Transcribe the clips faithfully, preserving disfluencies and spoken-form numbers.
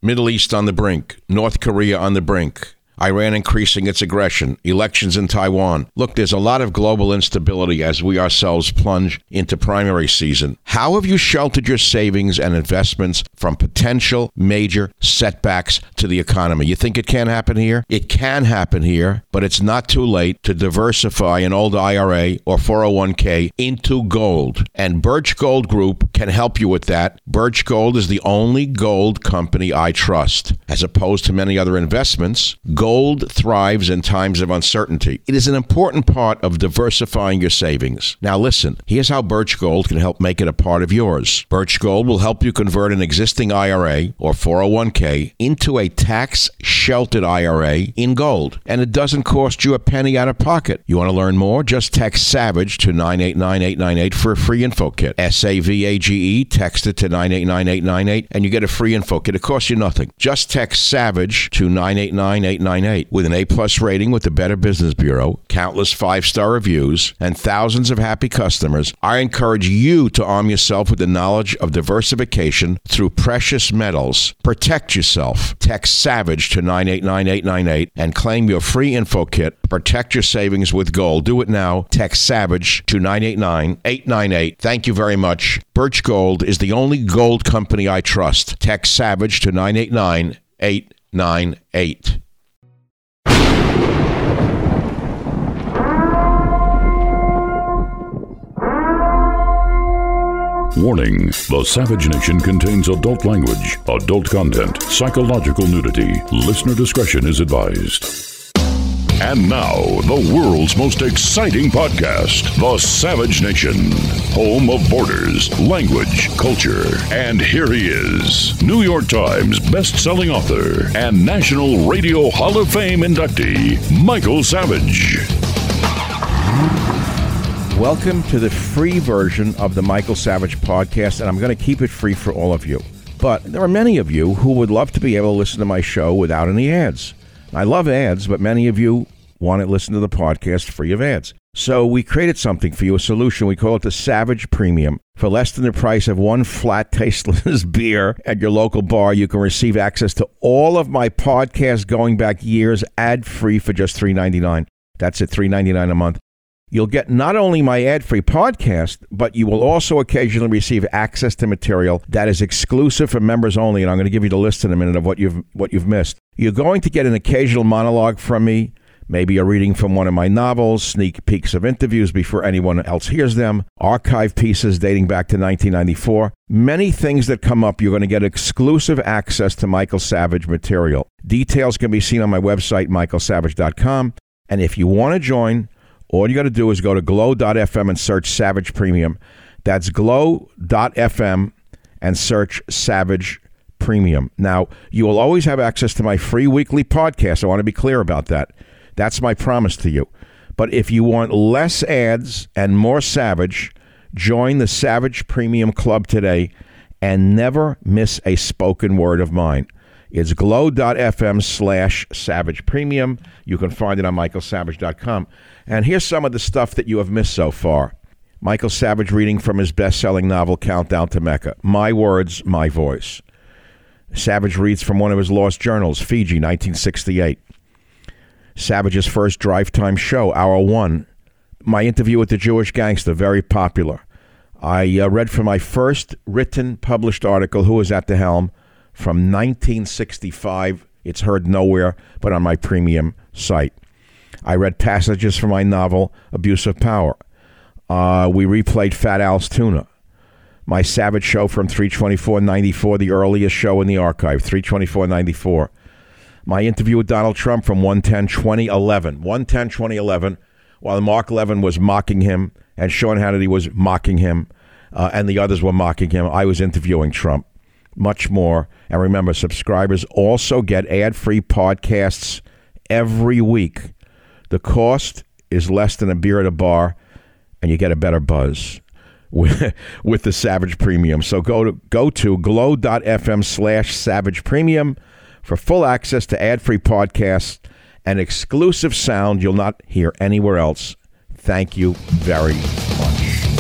Middle East on the brink. North Korea on the brink. Iran increasing its aggression, elections in Taiwan. Look, there's a lot of global instability as we ourselves plunge into primary season. How have you sheltered your savings and investments from potential major setbacks to the economy? You think it can't happen here? It can happen here, but it's not too late to diversify an old I R A or four oh one k into gold. And Birch Gold Group can help you with that. Birch Gold is the only gold company I trust. As opposed to many other investments, gold thrives in times of uncertainty. It is an important part of diversifying your savings. Now listen, here's how Birch Gold can help make it a part of yours. Birch Gold will help you convert an existing I R A or four oh one k into a tax-sheltered I R A in gold. And it doesn't cost you a penny out of pocket. You want to learn more? Just text SAVAGE to nine eight nine eight nine eight for a free info kit. S A V A G E, text it to nine eight nine eight nine eight and you get a free info kit. It costs you nothing. Just text SAVAGE to nine eight nine eight nine eight. With an A-plus rating with the Better Business Bureau, countless five-star reviews, and thousands of happy customers, I encourage you to arm yourself with the knowledge of diversification through precious metals. Protect yourself. Text SAVAGE to nine eight nine eight nine eight and claim your free info kit. Protect your savings with gold. Do it now. Text SAVAGE to nine eight nine eight nine eight. Thank you very much. Birch Gold is the only gold company I trust. Text SAVAGE to nine eight nine eight nine eight. Warning, the Savage Nation contains adult language, adult content, psychological nudity. Listener discretion is advised. And now, the world's most exciting podcast, The Savage Nation, home of borders, language, culture. And here he is, New York Times best-selling author and National Radio Hall of Fame inductee, Michael Savage. Welcome to the free version of the Michael Savage podcast, and I'm going to keep it free for all of you. But there are many of you who would love to be able to listen to my show without any ads. I love ads, but many of you want to listen to the podcast free of ads. So we created something for you, a solution. We call it the Savage Premium. For less than the price of one flat, tasteless beer at your local bar, you can receive access to all of my podcasts going back years, ad-free for just three dollars and ninety-nine cents. That's at three dollars and ninety-nine cents a month. You'll get not only my ad-free podcast, but you will also occasionally receive access to material that is exclusive for members only, and I'm going to give you the list in a minute of what you've what you've missed. You're going to get an occasional monologue from me, maybe a reading from one of my novels, sneak peeks of interviews before anyone else hears them, archive pieces dating back to nineteen ninety-four. Many things that come up, you're going to get exclusive access to Michael Savage material. Details can be seen on my website, michael savage dot com, and if you want to join, all you got to do is go to glow dot f m and search Savage Premium. That's glow dot f m and search Savage Premium. Now, you will always have access to my free weekly podcast. I want to be clear about that. That's my promise to you. But if you want less ads and more Savage, join the Savage Premium Club today and never miss a spoken word of mine. It's glow dot f m slash Savage Premium. You can find it on michael savage dot com. And here's some of the stuff that you have missed so far. Michael Savage reading from his best-selling novel, Countdown to Mecca. My words, my voice. Savage reads from one of his lost journals, Fiji, nineteen sixty-eight. Savage's first drive time show, Hour One. My interview with the Jewish gangster, very popular. I uh, read from my first written, published article, Who is at the Helm, from nineteen sixty-five. It's heard nowhere but on my premium site. I read passages from my novel, Abuse of Power. Uh, we replayed Fat Al's Tuna. My Savage show from three twenty-four ninety-four, the earliest show in the archive, three twenty-four ninety-four. My interview with Donald Trump from one ten twenty eleven. one ten twenty eleven, while Mark Levin was mocking him and Sean Hannity was mocking him uh, and the others were mocking him, I was interviewing Trump. Much more. And remember, subscribers also get ad-free podcasts every week. The cost is less than a beer at a bar, and you get a better buzz with, with the Savage Premium. So go to go to glow dot f m slash Savage Premium for full access to ad-free podcasts and exclusive sound you'll not hear anywhere else. Thank you very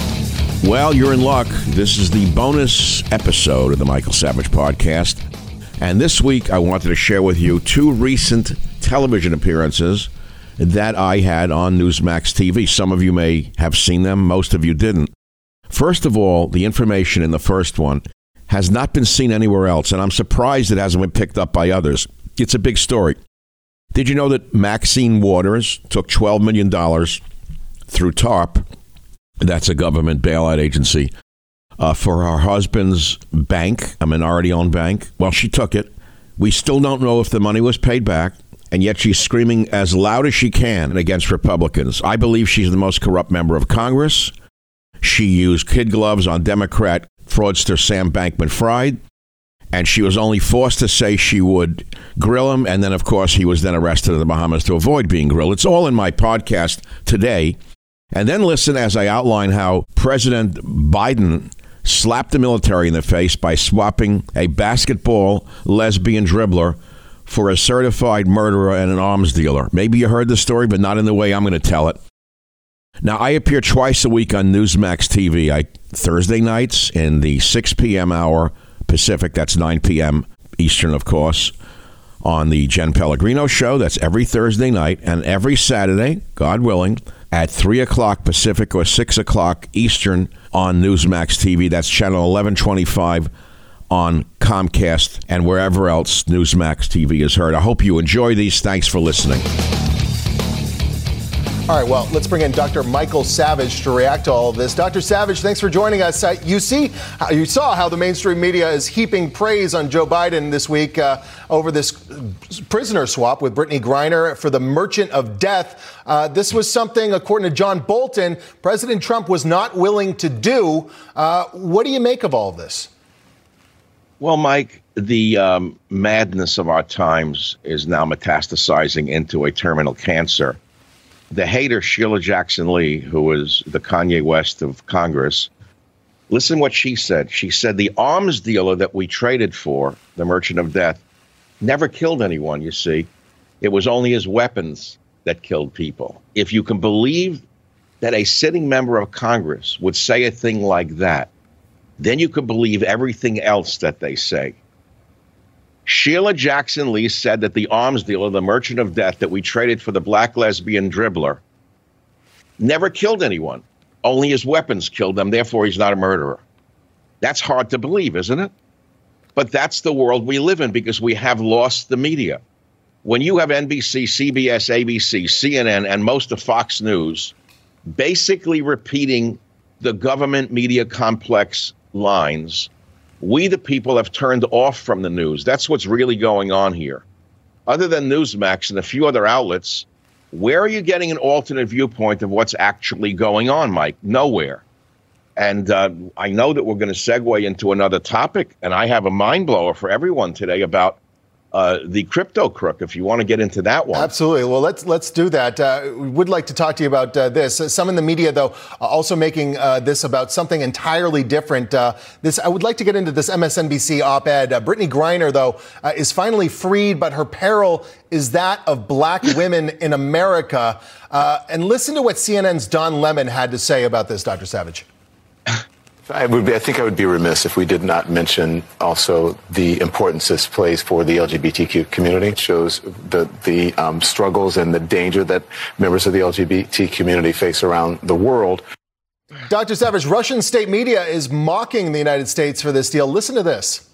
much. Well, you're in luck. This is the bonus episode of the Michael Savage podcast. And this week, I wanted to share with you two recent television appearances that I had on Newsmax T V. Some of you may have seen them. Most of you didn't. First of all, the information in the first one has not been seen anywhere else, and I'm surprised it hasn't been picked up by others. It's a big story. Did you know that Maxine Waters took twelve million dollars through TARP, that's a government bailout agency, uh, for her husband's bank, a minority-owned bank? Well, she took it. We still don't know if the money was paid back, and yet she's screaming as loud as she can against Republicans. I believe she's the most corrupt member of Congress. She used kid gloves on Democrat fraudster Sam Bankman-Fried, and she was only forced to say she would grill him, and then, of course, he was then arrested in the Bahamas to avoid being grilled. It's all in my podcast today. And then listen as I outline how President Biden slapped the military in the face by swapping a basketball lesbian dribbler for a certified murderer and an arms dealer. Maybe you heard the story, but not in the way I'm going to tell it. Now, I appear twice a week on Newsmax T V. I, Thursday nights in the six p.m. hour Pacific, that's nine p.m. Eastern, of course, on the Jen Pellegrino Show. That's every Thursday night. And every Saturday, God willing, at three o'clock Pacific or six o'clock Eastern on Newsmax T V. That's channel eleven twenty-five on Comcast and wherever else Newsmax T V is heard. I hope you enjoy these. Thanks for listening. All right, well, let's bring in Doctor Michael Savage to react to all of this. Doctor Savage, thanks for joining us. Uh, you see, uh, you saw how the mainstream media is heaping praise on Joe Biden this week uh, over this prisoner swap with Brittany Griner for the Merchant of Death. Uh, this was something, according to John Bolton, President Trump was not willing to do. Uh, what do you make of all of this? Well, Mike, the um, madness of our times is now metastasizing into a terminal cancer. The hater Sheila Jackson Lee, who is the Kanye West of Congress, listen what she said. She said the arms dealer that we traded for, the Merchant of Death, never killed anyone, you see. It was only his weapons that killed people. If you can believe that a sitting member of Congress would say a thing like that, then you can believe everything else that they say. Sheila Jackson Lee said that the arms dealer, the Merchant of Death that we traded for the black lesbian dribbler, never killed anyone. Only his weapons killed them. Therefore, he's not a murderer. That's hard to believe, isn't it? But that's the world we live in because we have lost the media. When you have N B C, C B S, A B C, C N N, and most of Fox News basically repeating the government media complex lines, we, the people, have turned off from the news. That's what's really going on here. Other than Newsmax and a few other outlets, where are you getting an alternate viewpoint of what's actually going on, Mike? Nowhere. And uh, I know that we're going to segue into another topic, and I have a mind blower for everyone today about uh, the crypto crook, if you want to get into that one. Absolutely. Well, let's let's do that. Uh, we would like to talk to you about uh, this. Uh, some in the media, though, are also making uh, this about something entirely different. Uh, this I would like to get into this M S N B C op-ed. Uh, Brittany Griner, though, uh, is finally freed, but her peril is that of black women in America. Uh, and listen to what C N N's Don Lemon had to say about this, Doctor Savage. I would be, I think I would be remiss if we did not mention also the importance this plays for the L G B T Q community. It shows the the um, struggles and the danger that members of the L G B T community face around the world. Doctor Savage, Russian state media is mocking the United States for this deal. Listen to this.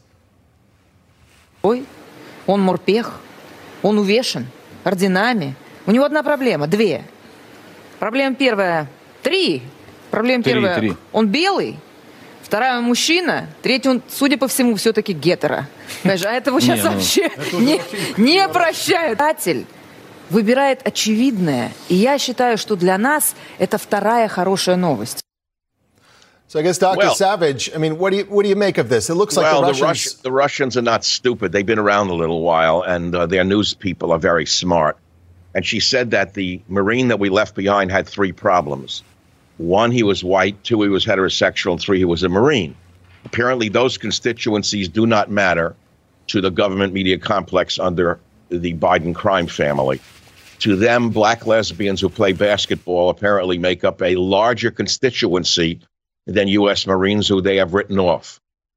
Ой, он морпех, он увешан орденами. У него одна проблема, две. Проблема первая, три. Проблема первая, он белый. Вторая, он мужчина. Третий, он, судя по всему, все-таки гетеро. А этого сейчас вообще не, не прощают. Выбирает очевидное. И я считаю, что для нас это вторая хорошая новость. So I guess, Doctor Well, Savage, I mean, what do you what do you make of this? It looks like well, the Russians... The, Rus- the Russians are not stupid. They've been around a little while, and uh, their news people are very smart. And she said that the Marine that we left behind had three problems. One, he was white. Two, he was heterosexual. And three, he was a Marine. Apparently, those constituencies do not matter to the government media complex under the Biden crime family. To them, black lesbians who play basketball apparently make up a larger constituency than U S Marines who they have written off.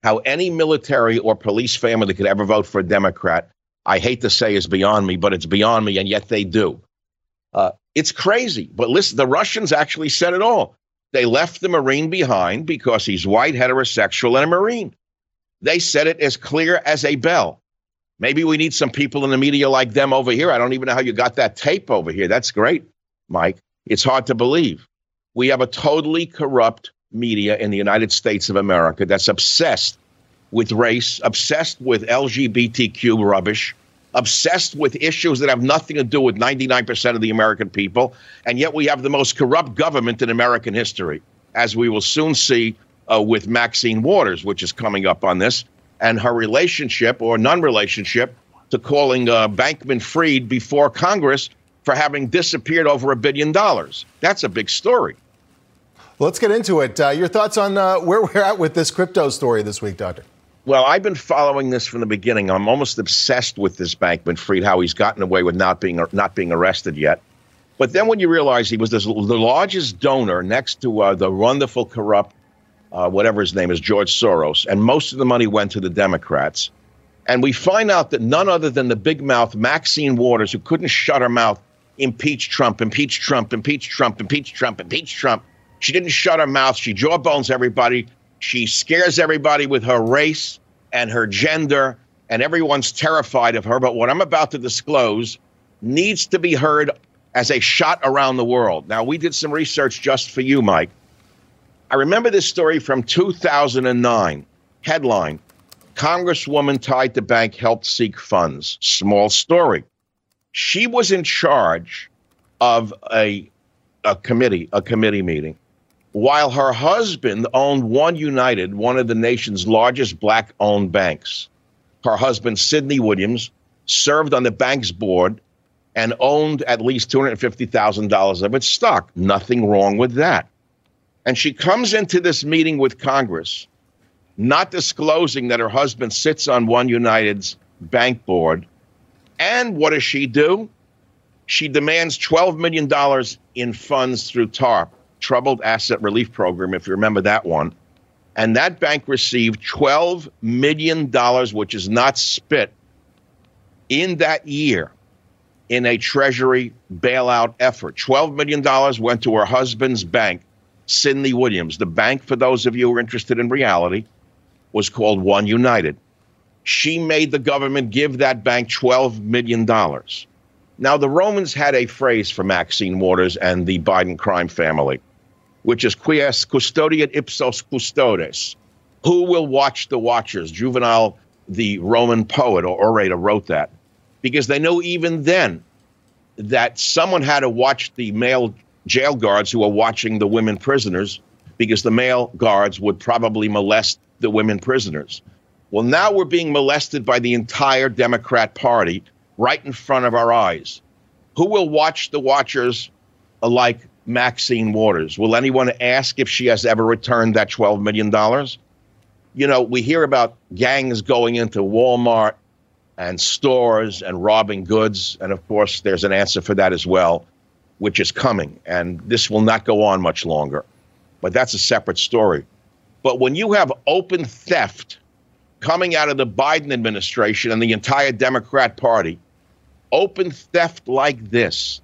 How any military or police family could ever vote for a Democrat, I hate to say is beyond me, but it's beyond me, and yet they do. Uh, it's crazy. But listen, the Russians actually said it all. They left the Marine behind because he's white, heterosexual, and a Marine. They said it as clear as a bell. Maybe we need some people in the media like them over here. I don't even know how you got that tape over here. That's great, Mike. It's hard to believe. We have a totally corrupt media in the United States of America that's obsessed with race, obsessed with L G B T Q rubbish, obsessed with issues that have nothing to do with ninety-nine percent of the American people. And yet we have the most corrupt government in American history, as we will soon see uh, with Maxine Waters, which is coming up on this, and her relationship or non-relationship to calling uh, Bankman-Fried before Congress for having disappeared over a billion dollars. That's a big story. Let's get into it. Uh, your thoughts on uh, where we're at with this crypto story this week, Doctor? Well, I've been following this from the beginning. I'm almost obsessed with this Bankman-Fried, how he's gotten away with not being not being arrested yet. But then when you realize he was this, the largest donor next to uh, the wonderful, corrupt, uh, whatever his name is, George Soros, and most of the money went to the Democrats. And we find out that none other than the big mouth Maxine Waters, who couldn't shut her mouth, impeach Trump, impeach Trump, impeach Trump, impeach Trump, impeach Trump. She didn't shut her mouth. She jawbones everybody. She scares everybody with her race and her gender, and everyone's terrified of her. But what I'm about to disclose needs to be heard as a shot around the world. Now, we did some research just for you, Mike. I remember this story from two thousand nine. Headline, Congresswoman tied to bank helped seek funds. Small story. She was in charge of a, a committee, a committee meeting, while her husband owned One United, one of the nation's largest black-owned banks. Her husband, Sidney Williams, served on the bank's board and owned at least two hundred fifty thousand dollars of its stock. Nothing wrong with that. And she comes into this meeting with Congress, not disclosing that her husband sits on One United's bank board. And what does she do? She demands twelve million dollars in funds through TARP, Troubled Asset Relief Program, if you remember that one. And that bank received twelve million dollars, which is not spit, in that year in a Treasury bailout effort. twelve million dollars went to her husband's bank, Sidney Williams. The bank, for those of you who are interested in reality, was called One United. She made the government give that bank twelve million dollars. Now, the Romans had a phrase for Maxine Waters and the Biden crime family, which is quies custodiet ipsos custodes. Who will watch the watchers? Juvenal, the Roman poet or orator, wrote that. Because they knew even then that someone had to watch the male jail guards who were watching the women prisoners, because the male guards would probably molest the women prisoners. Well, now we're being molested by the entire Democrat Party right in front of our eyes. Who will watch the watchers like Maxine Waters? Will anyone ask if she has ever returned that twelve million dollars? You know, we hear about gangs going into Walmart and stores and robbing goods. And of course, there's an answer for that as well, which is coming. And this will not go on much longer. But that's a separate story. But when you have open theft coming out of the Biden administration and the entire Democrat Party, open theft like this,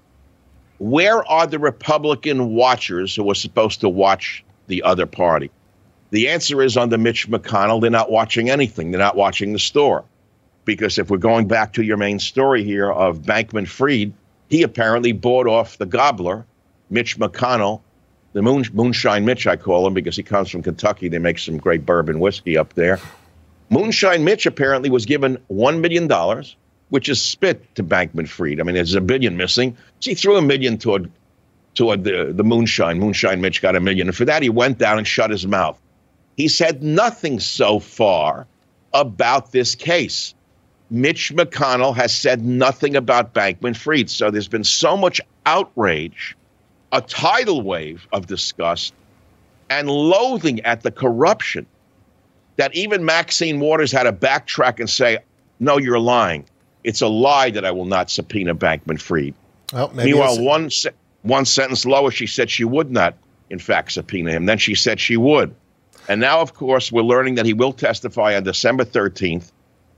where are the Republican watchers who are supposed to watch the other party? The answer is under Mitch McConnell, they're not watching anything. They're not watching the store. Because if we're going back to your main story here of Bankman-Fried, he apparently bought off the gobbler, Mitch McConnell, the moon, Moonshine Mitch, I call him, because he comes from Kentucky. They make some great bourbon whiskey up there. Moonshine Mitch apparently was given one million dollars, which is spit to Bankman-Fried. I mean, there's a billion missing. So he threw a million toward, toward the, the Moonshine. Moonshine Mitch got a million. And for that, he went down and shut his mouth. He said nothing so far about this case. Mitch McConnell has said nothing about Bankman-Fried. So there's been so much outrage, a tidal wave of disgust and loathing at the corruption, that even Maxine Waters had to backtrack and say, no, you're lying. It's a lie that I will not subpoena Bankman-Fried. Well, Meanwhile, one, one sentence lower, she said she would not, in fact, subpoena him. Then she said she would. And now, of course, we're learning that he will testify on December thirteenth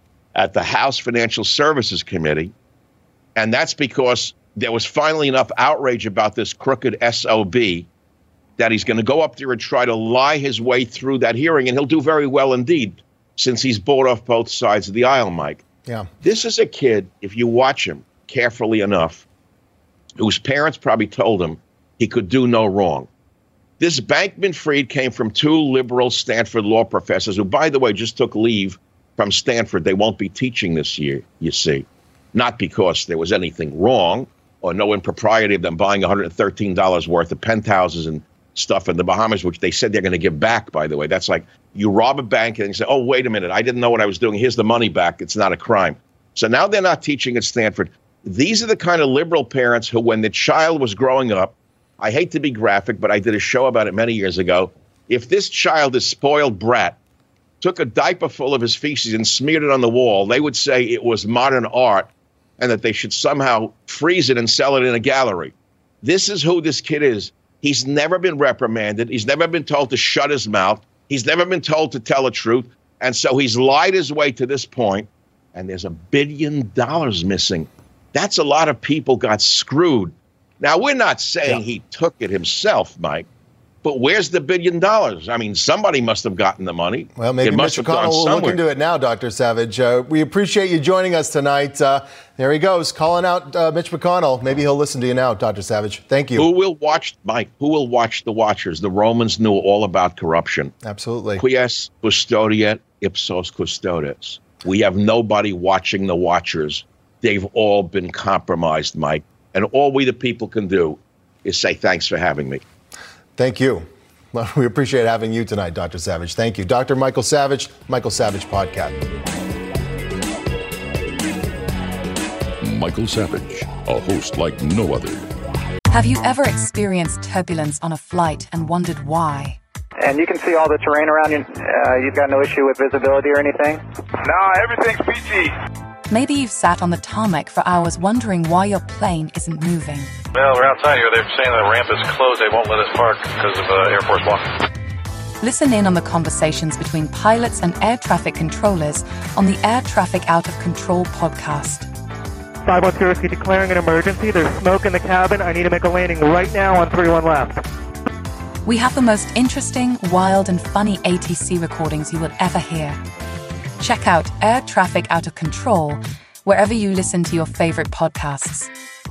at the House Financial Services Committee. And that's because there was finally enough outrage about this crooked S O B that he's going to go up there and try to lie his way through that hearing. And he'll do very well indeed, since he's bought off both sides of the aisle, Mike. Yeah. This is a kid, if you watch him carefully enough, whose parents probably told him he could do no wrong. This Bankman-Fried came from two liberal Stanford law professors who, by the way, just took leave from Stanford. They won't be teaching this year, you see. Not because there was anything wrong or no impropriety of them buying one hundred thirteen dollars worth of penthouses and stuff in the Bahamas, which they said they're going to give back, by the way. That's like you rob a bank and you say, oh, wait a minute, I didn't know what I was doing. Here's the money back. It's not a crime. So now they're not teaching at Stanford. These are the kind of liberal parents who, when the child was growing up, I hate to be graphic, but I did a show about it many years ago. If this child, this spoiled brat, took a diaper full of his feces and smeared it on the wall, they would say it was modern art and that they should somehow freeze it and sell it in a gallery. This is who this kid is. He's never been reprimanded. He's never been told to shut his mouth. He's never been told to tell the truth. And so he's lied his way to this point, and there's a billion dollars missing. That's a lot of people got screwed. Now, we're not saying yeah. he took it himself, Mike, but where's the billion dollars? I mean, somebody must have gotten the money. Well, maybe Mitch McConnell will look into it now, Doctor Savage. Uh, we appreciate you joining us tonight. Uh, there he goes, calling out uh, Mitch McConnell. Maybe he'll listen to you now, Doctor Savage. Thank you. Who will watch, Mike, who will watch the watchers? The Romans knew all about corruption. Absolutely. Quies custodiet ipsos custodes. We have nobody watching the watchers. They've all been compromised, Mike. And all we the people can do is say thanks for having me. Thank you. Well, we appreciate having you tonight, Doctor Savage. Thank you. Doctor Michael Savage, Michael Savage Podcast. Michael Savage, a host like no other. Have you ever experienced turbulence on a flight and wondered why? And you can see all the terrain around you. Uh, you've got no issue with visibility or anything? No, everything's peachy. Maybe you've sat on the tarmac for hours wondering why your plane isn't moving. Well, we're outside here. They're saying the ramp is closed. They won't let us park because of uh, Air Force One. Listen in on the conversations between pilots and air traffic controllers on the Air Traffic Out of Control podcast. five one zero, declaring an emergency. There's smoke in the cabin. I need to make a landing right now on three one left. We have the most interesting, wild, and funny A T C recordings you will ever hear. Check out Air Traffic Out of Control wherever you listen to your favorite podcasts.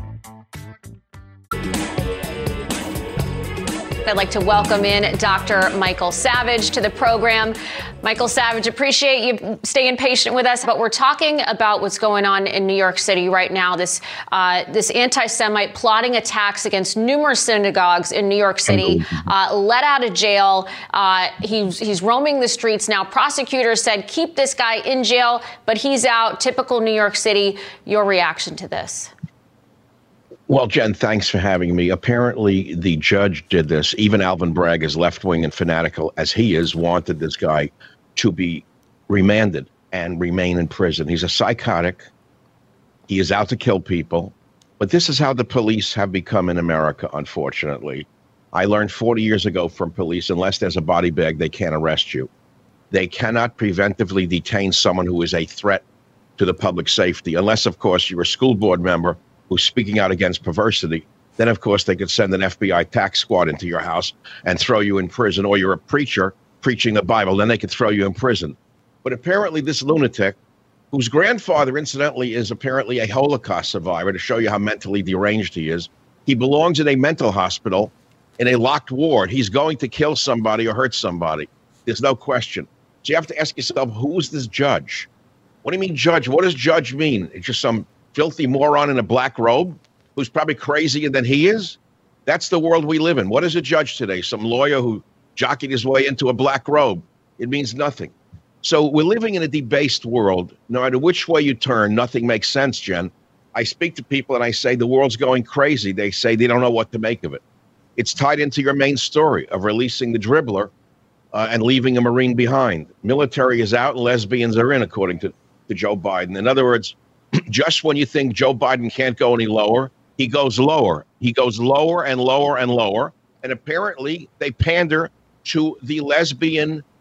I'd like to welcome in Doctor Michael Savage to the program. Michael Savage, appreciate you staying patient with us, but we're talking about what's going on in New York City right now. This uh, this anti-Semite plotting attacks against numerous synagogues in New York City, uh, let out of jail. Uh, he's, he's roaming the streets now. Prosecutors said, keep this guy in jail, but he's out. Typical New York City. Your reaction to this? Well, Jen, thanks for having me. Apparently, the judge did this. Even Alvin Bragg, as left-wing and fanatical as he is, wanted this guy to be remanded and remain in prison. He's a psychotic. He is out to kill people. But this is how the police have become in America, unfortunately. I learned forty years ago from police, unless there's a body bag, they can't arrest you. They cannot preventively detain someone who is a threat to the public safety, unless, of course, you're a school board member who's speaking out against perversity. Then, of course, they could send an F B I tax squad into your house and throw you in prison, or you're a preacher preaching the Bible, then they could throw you in prison. But apparently this lunatic, whose grandfather, incidentally, is apparently a Holocaust survivor, to show you how mentally deranged he is, he belongs in a mental hospital in a locked ward. He's going to kill somebody or hurt somebody. There's no question. So you have to ask yourself, who is this judge? What do you mean judge? What does judge mean? It's just some filthy moron in a black robe who's probably crazier than he is? That's the world we live in. What is a judge today? Some lawyer who jockeyed his way into a black robe. It means nothing. So we're living in a debased world. No matter which way you turn, nothing makes sense, Jen. I speak to people and I say the world's going crazy. They say they don't know what to make of it. It's tied into your main story of releasing the dribbler uh, and leaving a Marine behind. Military is out and lesbians are in, according to, to Joe Biden. In other words, just when you think Joe Biden can't go any lower, he goes lower. He goes lower and lower and lower. And apparently they pander to the lesbian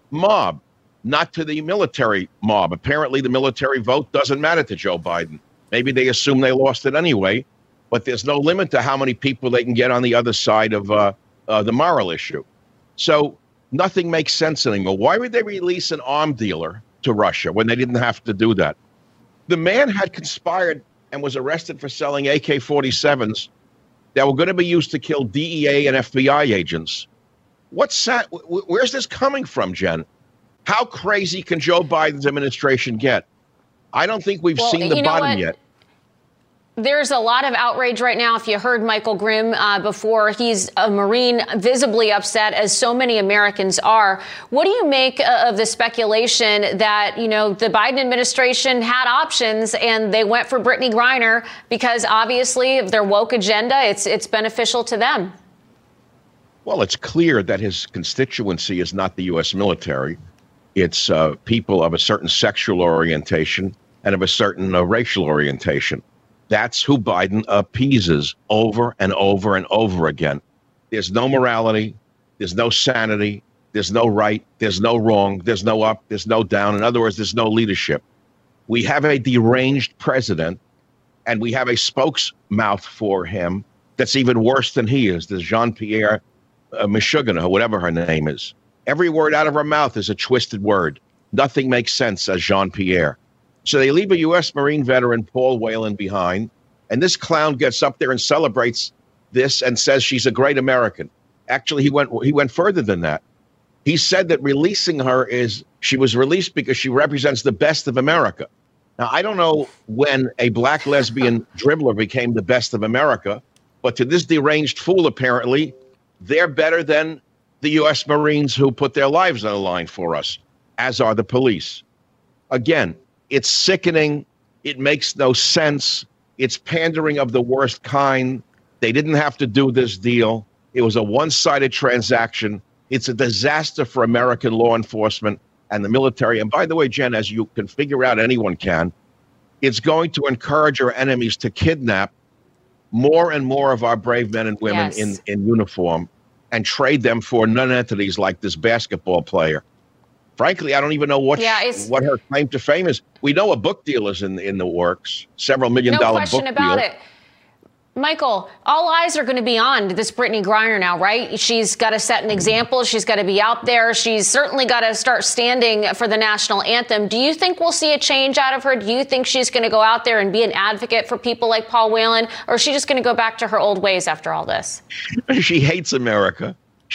mob, not to the military mob. Apparently, the military vote doesn't matter to Joe Biden. Maybe they assume they lost it anyway, but there's no limit to how many people they can get on the other side of uh, uh, the moral issue. So nothing makes sense anymore. Why would they release an arm dealer to Russia when they didn't have to do that? The man had conspired and was arrested for selling A K forty-sevens that were going to be used to kill D E A and F B I agents. What's that? Where's this coming from, Jen? How crazy can Joe Biden's administration get? I don't think we've well, seen the bottom yet. There's a lot of outrage right now. If you heard Michael Grimm uh, before, he's a Marine, visibly upset, as so many Americans are. What do you make uh, of the speculation that, you know, the Biden administration had options and they went for Brittany Griner because obviously of their woke agenda, it's it's beneficial to them? Well, it's clear that his constituency is not the U S military. It's uh, people of a certain sexual orientation and of a certain uh, racial orientation. That's who Biden appeases over and over and over again. There's no morality. There's no sanity. There's no right. There's no wrong. There's no up. There's no down. In other words, there's no leadership. We have a deranged president, and we have a spokesmouth for him that's even worse than he is. There's Jean-Pierre uh, Michoudin, or whatever her name is. Every word out of her mouth is a twisted word. Nothing makes sense, says Jean-Pierre. So they leave a U S Marine veteran, Paul Whelan, behind, and this clown gets up there and celebrates this and says she's a great American. Actually, he went he went further than that. He said that releasing her is, she was released because she represents the best of America. Now, I don't know when a black lesbian dribbler became the best of America, but to this deranged fool, apparently, they're better than the U S Marines who put their lives on the line for us, as are the police. Again, it's sickening. It makes no sense. It's pandering of the worst kind. They didn't have to do this deal. It was a one-sided transaction. It's a disaster for American law enforcement and the military. And by the way, Jen, as you can figure out, anyone can, it's going to encourage our enemies to kidnap more and more of our brave men and women yes. in, in uniform and trade them for non-entities like this basketball player. Frankly, I don't even know what yeah, what her claim to fame is. We know a book deal is in in the works, several million no dollar book deal. No question about it. Michael, all eyes are going to be on this Brittany Griner now, right? She's got to set an example. She's got to be out there. She's certainly got to start standing for the national anthem. Do you think we'll see a change out of her? Do you think she's going to go out there and be an advocate for people like Paul Whelan? Or is she just going to go back to her old ways after all this? She hates America.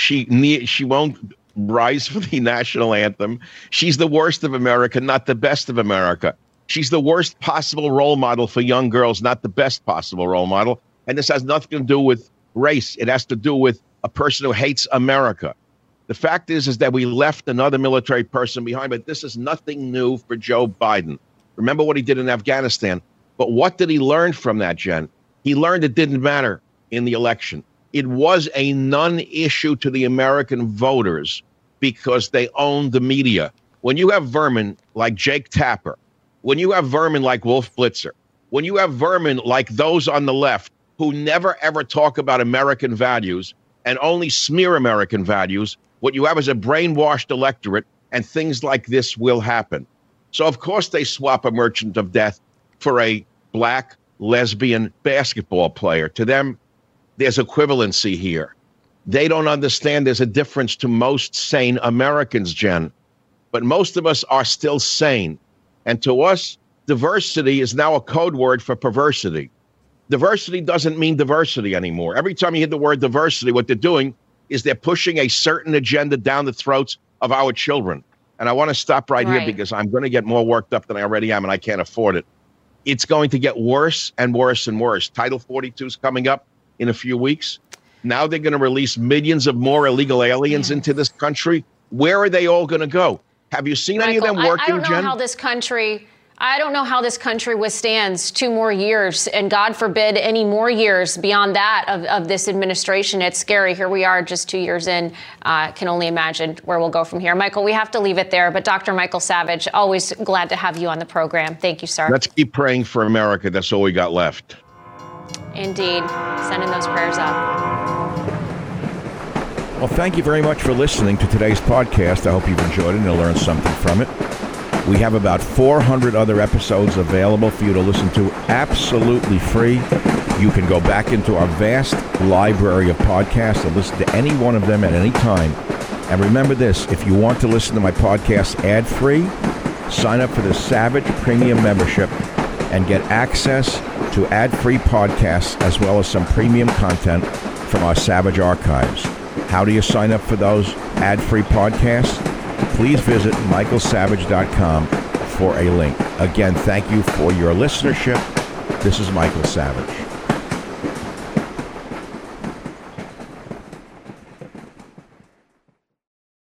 She she won't rise for the national anthem. She's the worst of America, not the best of America. She's the worst possible role model for young girls, not the best possible role model. And this has nothing to do with race. It has to do with a person who hates America. The fact is, is that we left another military person behind, but this is nothing new for Joe Biden. Remember what he did in Afghanistan. But what did he learn from that, Jen? He learned it didn't matter in the election. It was a non-issue to the American voters because they owned the media. When you have vermin like Jake Tapper, when you have vermin like Wolf Blitzer, when you have vermin like those on the left who never, ever talk about American values and only smear American values, what you have is a brainwashed electorate, and things like this will happen. So, of course, they swap a merchant of death for a black lesbian basketball player. To them, there's equivalency here. They don't understand there's a difference to most sane Americans, Jen. But most of us are still sane. And to us, diversity is now a code word for perversity. Diversity doesn't mean diversity anymore. Every time you hear the word diversity, what they're doing is they're pushing a certain agenda down the throats of our children. And I want to stop right, right. here because I'm going to get more worked up than I already am, and I can't afford it. It's going to get worse and worse and worse. Title forty-two is coming up in a few weeks. Now they're going to release millions of more illegal aliens yeah. into this country. Where are they all going to go? Have you seen Michael, any of them working, I, I don't know Jen? how this country... I don't know how this country withstands two more years, and God forbid any more years beyond that of, of this administration. It's scary. Here we are just two years in. Uh, can only imagine where we'll go from here. Michael, we have to leave it there. But Doctor Michael Savage, always glad to have you on the program. Thank you, sir. Let's keep praying for America. That's all we got left. Indeed. Sending those prayers up. Well, thank you very much for listening to today's podcast. I hope you've enjoyed it and learned something from it. We have about four hundred other episodes available for you to listen to absolutely free. You can go back into our vast library of podcasts and listen to any one of them at any time. And remember this, if you want to listen to my podcast ad-free, sign up for the Savage Premium membership and get access to ad-free podcasts as well as some premium content from our Savage archives. How do you sign up for those ad-free podcasts? Please visit michael savage dot com for a link. Again, thank you for your listenership. This is Michael Savage.